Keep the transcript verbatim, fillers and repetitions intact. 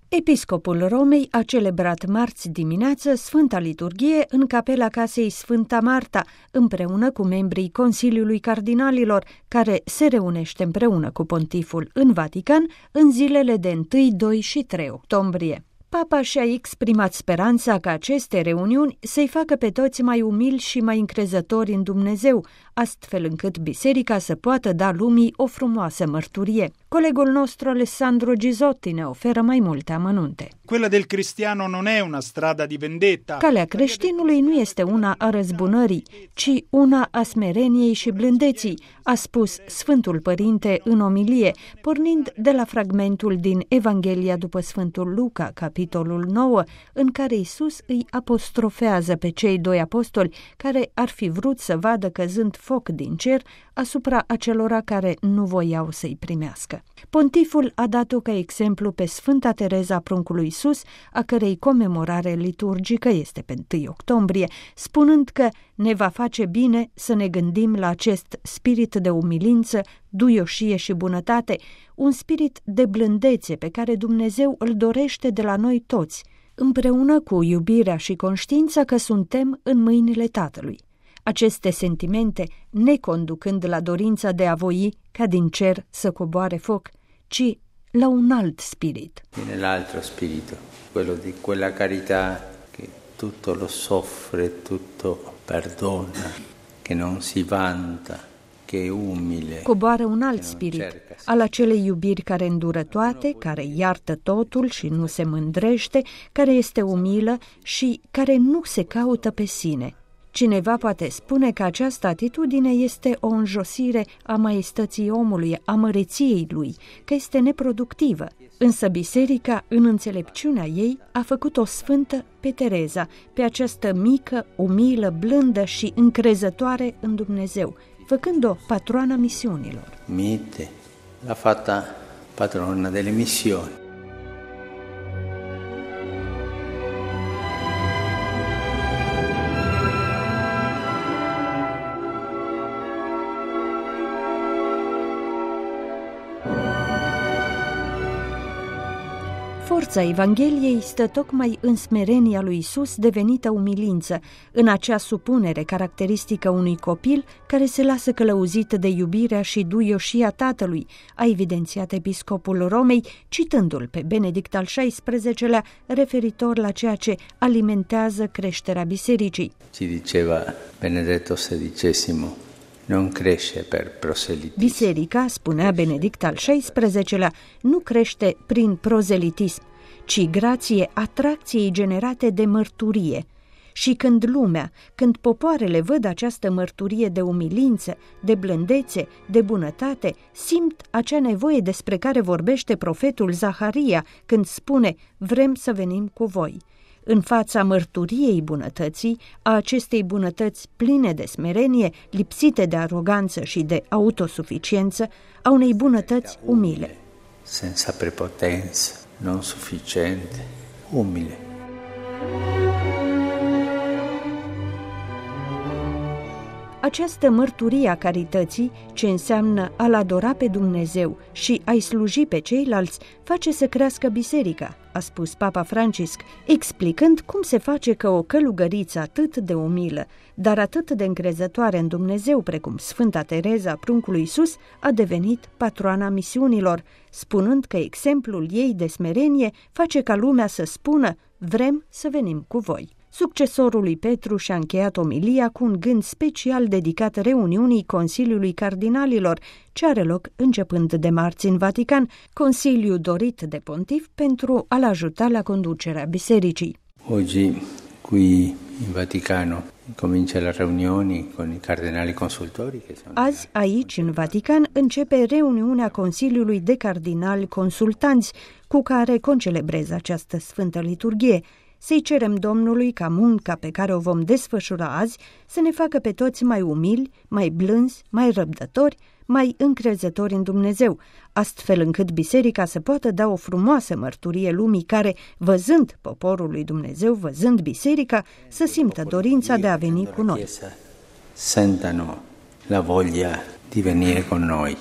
Episcopul Romei a celebrat marți dimineață Sfânta Liturghie în capela casei Sfânta Marta, împreună cu membrii Consiliului Cardinalilor, care se reunește împreună cu pontiful în Vatican în zilele de unu, doi și trei octombrie. Papa și-a exprimat speranța că aceste reuniuni să-i facă pe toți mai umili și mai încrezători în Dumnezeu, astfel încât biserica să poată da lumii o frumoasă mărturie. Colegul nostru Alessandro Gisotti ne oferă mai multe amănunte. Quella del cristiano non è una strada di vendetta. Calea creștinului nu este una a răzbunării, ci una a smereniei și blândeții, a spus Sfântul Părinte în omilie, pornind de la fragmentul din Evanghelia după Sfântul Luca, capitolul nouă, în care Iisus îi apostrofează pe cei doi apostoli care ar fi vrut să vadă căzând foc din cer asupra acelora care nu voiau să-i primească. Pontiful a dat-o ca exemplu pe Sfânta Tereza Pruncului Iisus, a cărei comemorare liturgică este pe unu octombrie, spunând că ne va face bine să ne gândim la acest spirit de umilință, duioșie și bunătate, un spirit de blândețe pe care Dumnezeu îl dorește de la noi toți, împreună cu iubirea și conștiința că suntem în mâinile Tatălui. Aceste sentimente neconducând la dorința de a voi ca din cer să coboare foc, ci la un alt spirit. Nell'altro spirito, quello di quella carità che tutto lo soffre, tutto perdona, che non si vanta, che è umile. Coboară un alt spirit, al acelei iubiri care îndură toate, care iartă totul și nu se mândrește, care este umilă și care nu se caută pe sine. Cineva poate spune că această atitudine este o înjosire a maestății omului, a măreției lui, că este neproductivă. Însă biserica, în înțelepciunea ei, a făcut-o sfântă pe Tereza, pe această mică, umilă, blândă și încrezătoare în Dumnezeu, făcând-o patroana misiunilor. Mite, l'ha fatta patrona delle missioni. Forța Evangheliei stă tocmai în smerenia lui Iisus devenită umilință, în acea supunere caracteristică unui copil care se lasă călăuzit de iubirea și duioșia Tatălui, a evidențiat episcopul Romei, citându-l pe Benedict al șaisprezecelea referitor la ceea ce alimentează creșterea bisericii. Ci diceva Benedetto sedicesimo, non cresce per proselitism. Biserica, spunea Benedict al șaisprezecelea, nu crește prin prozelitism, ci grație atracției generate de mărturie. Și când lumea, când popoarele văd această mărturie de umilință, de blândețe, de bunătate, simt acea nevoie despre care vorbește profetul Zaharia când spune: vrem să venim cu voi. În fața mărturiei bunătății, a acestei bunătăți pline de smerenie, lipsite de aroganță și de autosuficiență, a unei bunătăți umile. Senza prepotenza, non sufficiente, umile. Această mărturie a carității, ce înseamnă a-L adora pe Dumnezeu și a-i sluji pe ceilalți, face să crească biserica, a spus Papa Francisc, explicând cum se face că o călugăriță atât de umilă, dar atât de încrezătoare în Dumnezeu, precum Sfânta Tereza Pruncului Iisus, a devenit patroana misiunilor, spunând că exemplul ei de smerenie face ca lumea să spună: vrem să venim cu voi. Succesorul lui Petru și-a încheiat omilia cu un gând special dedicat reuniunii Consiliului Cardinalilor, ce are loc începând de marți în Vatican, consiliu dorit de pontif pentru a-l ajuta la conducerea bisericii. Oggi qui in Vaticano comincia la riunioni con i cardinali consultori. Azi, aici, în Vatican, începe reuniunea Consiliului de Cardinali Consultanți, cu care concelebrez această Sfântă Liturghie. Să-i cerem Domnului ca munca pe care o vom desfășura azi să ne facă pe toți mai umili, mai blânzi, mai răbdători, mai încrezători în Dumnezeu, astfel încât biserica să poată da o frumoasă mărturie lumii care, văzând poporul lui Dumnezeu, văzând biserica, să simtă dorința de a veni cu noi. Sentano la voglia di venire con noi.